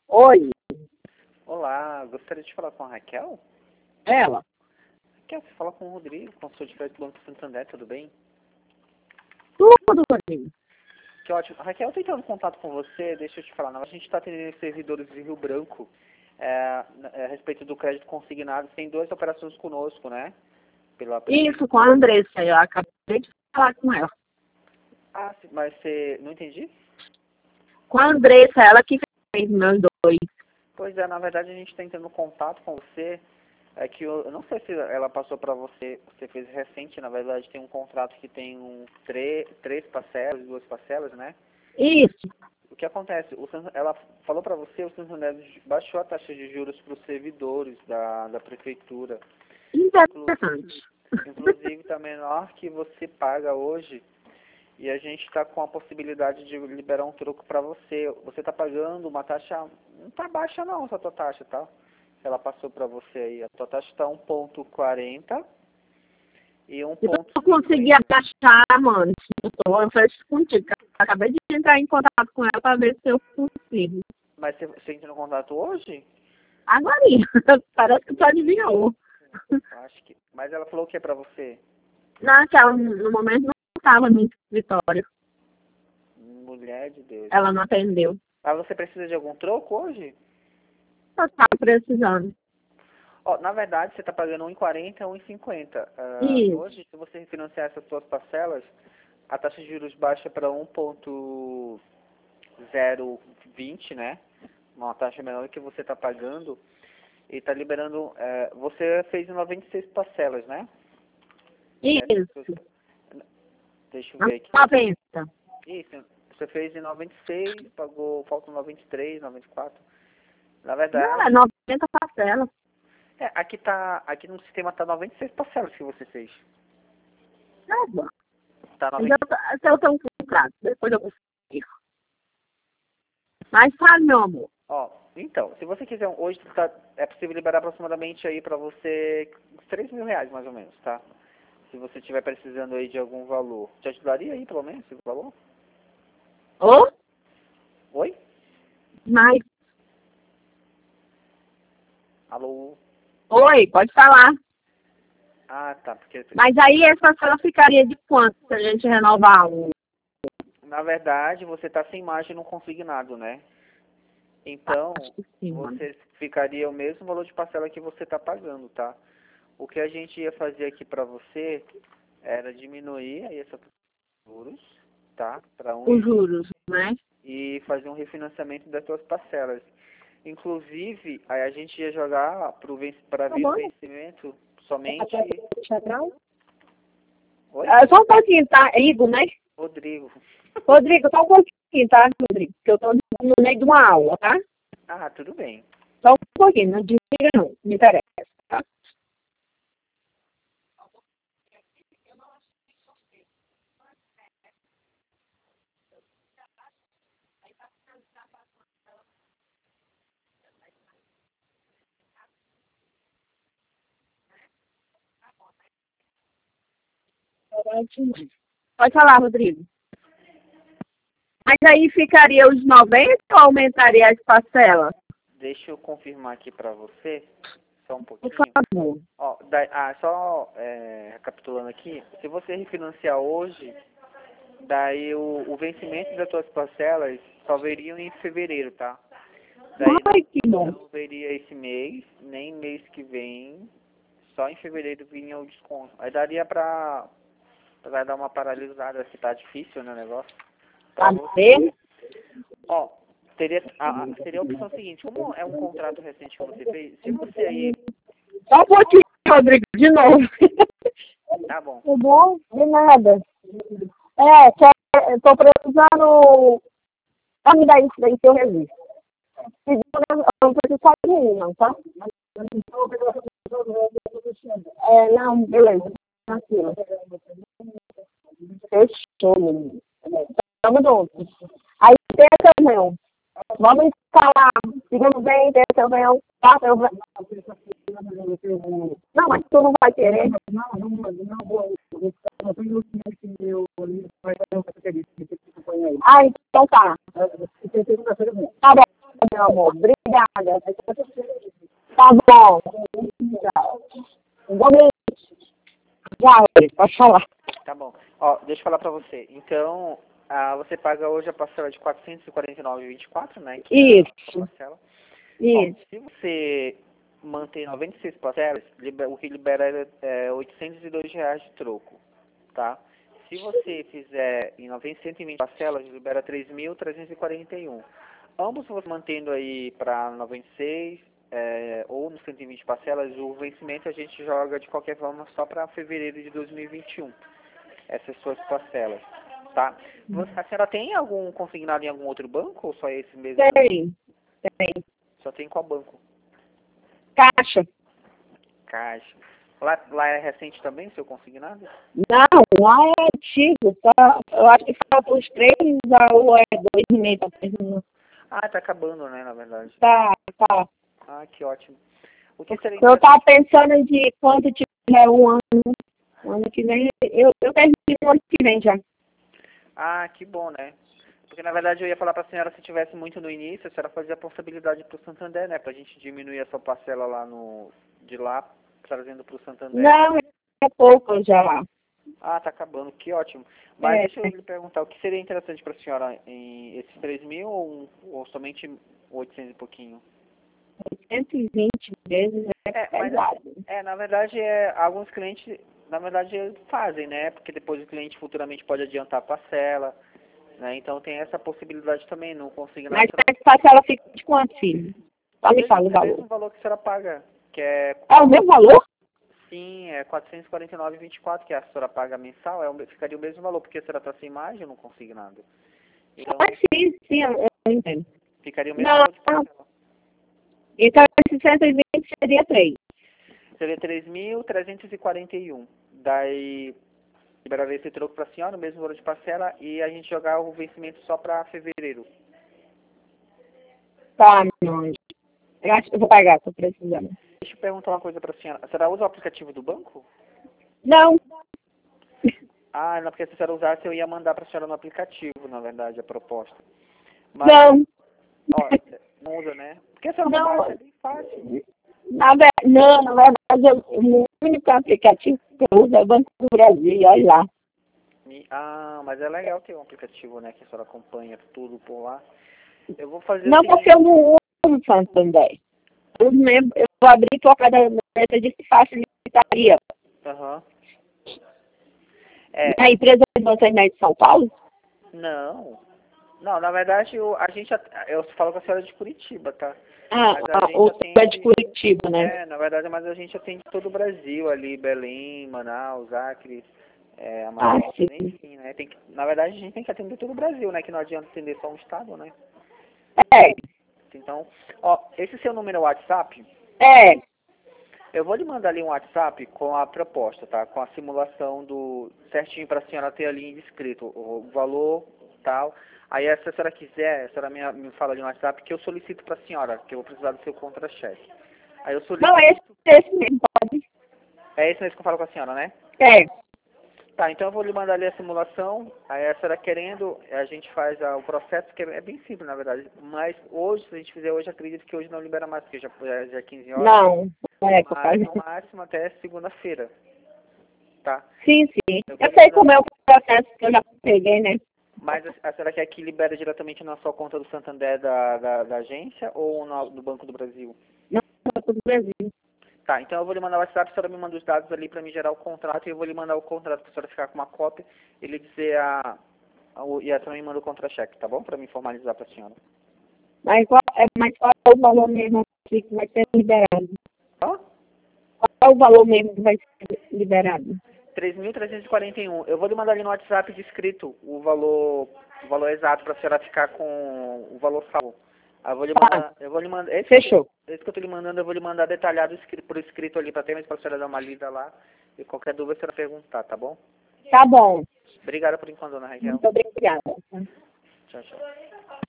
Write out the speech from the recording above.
Oi, Olá, gostaria de falar com a Raquel? ela. Raquel, você fala com o Rodrigo, consultor de crédito do Banco Santander, tudo bem? Tudo, Rodrigo. Que ótimo. Raquel, eu tô entrando em contato com você, deixa eu te falar, a gente está tendo servidores de Rio Branco a respeito do crédito consignado, tem 2 operações conosco, né? Pela Isso, com a Andressa. Eu acabei de falar com ela. Ah, mas você... Não entendi? Com a Andressa, ela que fez meus dois. Pois é, na verdade a gente está entrando em contato com você, é que eu não sei se ela passou para você, você fez recente, na verdade tem um contrato que tem três parcelas, 2 parcelas, né? Isso. O que acontece? Ela falou para você, o Santander baixou a taxa de juros para os servidores da prefeitura. Interessante. Inclusive está menor que você paga hoje e a gente está com a possibilidade de liberar um troco para você. Você está pagando uma taxa, não está baixa não essa tua taxa, tá? Ela passou para você aí, a tua taxa está 1,40 e Eu não consegui abaixar, mano. Eu fecho contigo. Acabei de entrar em contato com ela para ver se eu consigo. Mas você entrou em contato hoje? Agorinha. Parece que tu adivinhou. Acho que. Mas ela falou o que é para você? Naquela, no momento, não estava no escritório. Mulher de Deus. Ela não atendeu. Mas você precisa de algum troco hoje? Eu estava precisando. Ó, na verdade, você está pagando 1,40 ou 1,50. Isso. Hoje, se você refinanciar essas suas parcelas, a taxa de juros baixa para 1,020, né? Uma taxa menor do que você está pagando. E está liberando... você fez em 96 parcelas, né? Isso. Deixa eu ver aqui. 90. Isso, você fez em 96, pagou, faltam 93, 94. Na verdade... Não, é 90 parcelas. Aqui no sistema tá 96 parcelas que você fez. Tá bom. Tá Mas eu tenho um contrato, depois eu consigo. Mas sabe, meu amor, Ó, então, se você quiser, hoje é possível liberar aproximadamente aí pra você uns 3 mil reais, mais ou menos, tá? Se você estiver precisando aí de algum valor. Te ajudaria aí, pelo menos, esse valor? ô, Oi? mas, Alô? oi, pode falar. Ah, tá, porque... Mas aí essa parcela ficaria de quanto se a gente renovar um? Na verdade, você tá sem margem no consignado, né? Então, Acho que sim, mano. você ficaria o mesmo valor de parcela que você tá pagando, tá? O que a gente ia fazer aqui pra você era diminuir aí essa juros, tá? Para Os juros, né? e fazer um refinanciamento das suas parcelas. Inclusive, aí a gente ia jogar para vir o vencimento somente. Oi? Só um pouquinho, tá? Igor, né? Rodrigo. Rodrigo, só um pouquinho, tá, Rodrigo? Porque eu tô no meio de uma aula, tá? Ah, tudo bem. Só um pouquinho, não desliga não, me interessa, tá? Pode falar, Rodrigo. Mas aí ficaria os 90 ou aumentaria as parcelas? Deixa eu confirmar aqui para você, só um Por pouquinho. favor. Ó, só recapitulando aqui, se você refinanciar hoje, daí o vencimento das suas parcelas só veriam em fevereiro, tá? Daí Ai, que bom. não veria esse mês, nem mês que vem, só em fevereiro vinha o desconto. Aí daria vai dar uma paralisada, que tá difícil, né, o negócio. Tá Pra você, bem? ó, seria a opção seguinte, como é um contrato recente que você fez, se você aí, Só um pouquinho, Rodrigo, de novo. tá bom, Tudo bom? De nada. Eu tô precisando... Só me dar isso daí que eu reviso. Eu não preciso só de mim, não, tá? Não, beleza. Tranquilo. Fechou, menino. Tamo junto. Aí, terça reunião. Vamos falar. Segundo bem, terça reunião. Quarta reunião. Não, mas tu não vai querer. Ah, então tá. Tá bom. meu amor. Obrigada. Tá bom. Tchau. Já, pode falar. Tá bom. Ó, deixa eu falar pra você. Então, você paga hoje a parcela de R$ 449,24, né? Que é a Isso, parcela. Ó, isso. se você mantém 96 parcelas, o que libera é R$ 802 de troco, tá? Se você fizer em 120 parcelas, libera 3.341. Ambos você mantendo aí para 96 ou nos 120 parcelas, o vencimento a gente joga de qualquer forma só para fevereiro de 2021. Essas suas parcelas, tá? A senhora tem algum consignado em algum outro banco ou só esse mesmo? Tem. Só tem qual banco? Caixa. Caixa. Lá é recente também, seu consignado? Não, lá é antigo. Tá? Eu acho que falta uns 3 ou é 2,5 para terminar. Ah, tá acabando, né, na verdade. Tá. Ah, que ótimo. O que seria Eu tava interessante? pensando de quando tiver um ano que vem, eu termino no ano que vem já. Ah, que bom, né? Porque na verdade eu ia falar pra senhora se tivesse muito no início, a senhora fazia a possibilidade pro Santander, né? Pra gente diminuir a sua parcela lá de lá, trazendo pro Santander. Não, é pouco já lá. Ah, tá acabando, que ótimo. Mas É, deixa eu lhe perguntar, o que seria interessante pra senhora em esses 3.000 ou somente 800 e pouquinho? 120 vezes é Mas pesado. na verdade, alguns clientes, na verdade, fazem, né? Porque depois o cliente futuramente pode adiantar a parcela, né? Então tem essa possibilidade também, não consignado. Mas essa parcela fica de quanto, filho? Só me fala o É o mesmo valor. valor que a senhora paga, que é, É o mesmo valor? sim, é 449,24, que a senhora paga mensal, ficaria o mesmo valor, porque a senhora está sem margem, eu não consigo nada. Então, Ah, sim, eu entendo. ficaria o mesmo Não, valor de parcela. então esse 120 seria 3. Seria 3.341. Daí, liberaria esse troco para a senhora, o mesmo valor de parcela, e a gente jogar o vencimento só para fevereiro. Tá, meu anjo. Eu acho que eu vou pagar, tô precisando. Deixa eu perguntar uma coisa para a senhora. A senhora usa o aplicativo do banco? Não, Ah, não, porque se a senhora usasse, eu ia mandar para a senhora no aplicativo, na verdade, a proposta. Mas, não, ó, não usa, né? Porque a senhora não baixa, é não. bem fácil. Na verdade, o único aplicativo que eu uso é o Banco do Brasil, olha lá. Ah, mas é legal ter um aplicativo, né, que a senhora acompanha tudo por lá. Eu vou fazer o Não, porque seguinte. eu não uso Santander. Eu vou abrir por causa da de facilitaria. Aham. A empresa de vocês não é de São Paulo? Não. Não, na verdade, eu falo com a senhora de Curitiba, tá? Mas a O gente é de atende, Curitiba, né? na verdade, mas a gente atende todo o Brasil ali, Belém, Manaus, Acre, Amazonas, Sim. enfim, né? Na verdade, a gente tem que atender todo o Brasil, né? Que não adianta atender só um estado, né? É, Então, ó, esse seu número é o WhatsApp, é. eu vou lhe mandar ali um WhatsApp com a proposta, tá? Com a simulação do certinho para a senhora ter ali descrito o valor, tal. Aí, se a senhora quiser, a senhora me fala ali no WhatsApp que eu solicito para a senhora, que eu vou precisar do seu contra-cheque. Aí eu Não, solicito. esse mesmo pode. É esse mesmo que eu falo com a senhora, né? É. Tá, então eu vou lhe mandar ali a simulação. Aí a senhora querendo, a gente faz o processo, que é bem simples, na verdade. Mas hoje, se a gente fizer hoje, acredito que hoje não libera mais, porque já é 15 horas. Não é Mas capaz. no máximo até segunda-feira, tá? Sim. Eu vou Eu lhe sei mandar. como é o processo que eu já peguei, né? Mas a senhora quer que libere diretamente na sua conta do Santander da agência ou do Banco do Brasil? Não, do Brasil. Tá, então eu vou lhe mandar o WhatsApp, a senhora me manda os dados ali para me gerar o contrato e eu vou lhe mandar o contrato para a senhora ficar com uma cópia e lhe dizer e a senhora me manda o contra-cheque, tá bom? Para me formalizar para a senhora. Mas qual é o valor mesmo que vai ser liberado? Ó, Qual é o valor mesmo que vai ser liberado? 3.341. Eu vou lhe mandar ali no WhatsApp descrito o valor exato para a senhora ficar com o valor salvo. Tá, Eu vou lhe mandar, fechou. esse que eu tô lhe mandando, eu vou lhe mandar detalhado por escrito ali para ter, mas para a senhora dar uma lida lá. E qualquer dúvida, a senhora perguntar, tá bom? Tá bom. Obrigada por enquanto, dona Raquel. Muito obrigada. Tchau, tchau.